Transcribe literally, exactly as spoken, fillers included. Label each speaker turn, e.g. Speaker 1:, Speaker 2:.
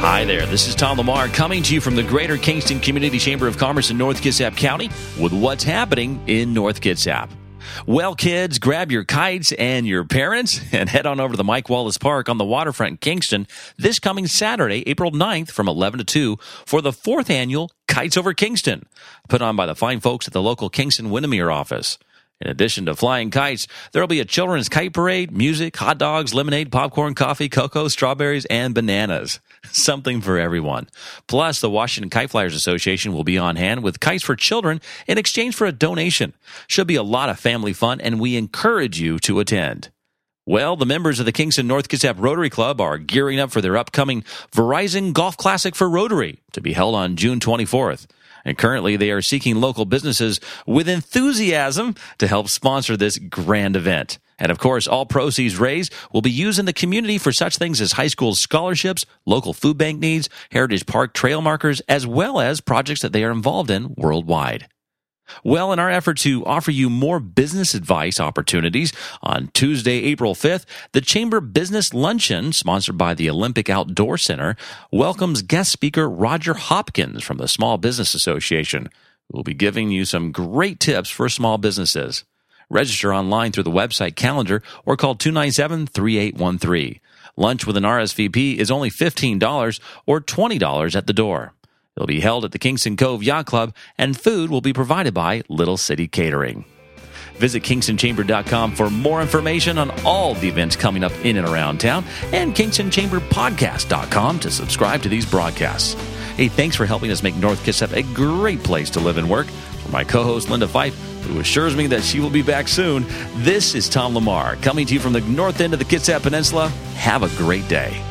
Speaker 1: Hi there, this is Tom Lamar coming to you from the Greater Kingston Community Chamber of Commerce in North Kitsap County with what's happening in North Kitsap. Well, kids, grab your kites and your parents and head on over to the Mike Wallace Park on the waterfront in Kingston this coming Saturday, April ninth from eleven to two for the fourth annual Kites Over Kingston, put on by the fine folks at the local Kingston Windermere office. In addition to flying kites, there will be a children's kite parade, music, hot dogs, lemonade, popcorn, coffee, cocoa, strawberries, and bananas. Something for everyone. Plus, the Washington Kite Flyers Association will be on hand with kites for children in exchange for a donation. Should be a lot of family fun, and we encourage you to attend. Well, the members of the Kingston North Kitsap Rotary Club are gearing up for their upcoming Verizon Golf Classic for Rotary to be held on June twenty-fourth. And currently, they are seeking local businesses with enthusiasm to help sponsor this grand event. And of course, all proceeds raised will be used in the community for such things as high school scholarships, local food bank needs, Heritage Park trail markers, as well as projects that they are involved in worldwide. Well, in our effort to offer you more business advice opportunities, on Tuesday, April fifth, the Chamber Business Luncheon, sponsored by the Olympic Outdoor Center, welcomes guest speaker Roger Hopkins from the Small Business Association, who will be giving you some great tips for small businesses. Register online through the website calendar or call two nine seven, three eight one three. Lunch with an R S V P is only fifteen dollars or twenty dollars at the door. It'll be held at the Kingston Cove Yacht Club, and food will be provided by Little City Catering. Visit kingston chamber dot com for more information on all the events coming up in and around town, and kingston chamber podcast dot com to subscribe to these broadcasts. Hey, thanks for helping us make North Kitsap a great place to live and work. For my co-host, Linda Fife, who assures me that she will be back soon, this is Tom Lamar, coming to you from the north end of the Kitsap Peninsula. Have a great day.